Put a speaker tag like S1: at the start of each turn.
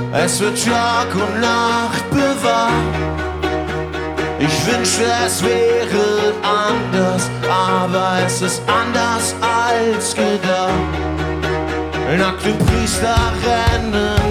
S1: Es wird Tag und Nacht bewahrt. Ich wünschte, es wäre anders, aber es ist anders als gedacht. Nackte Priester rennen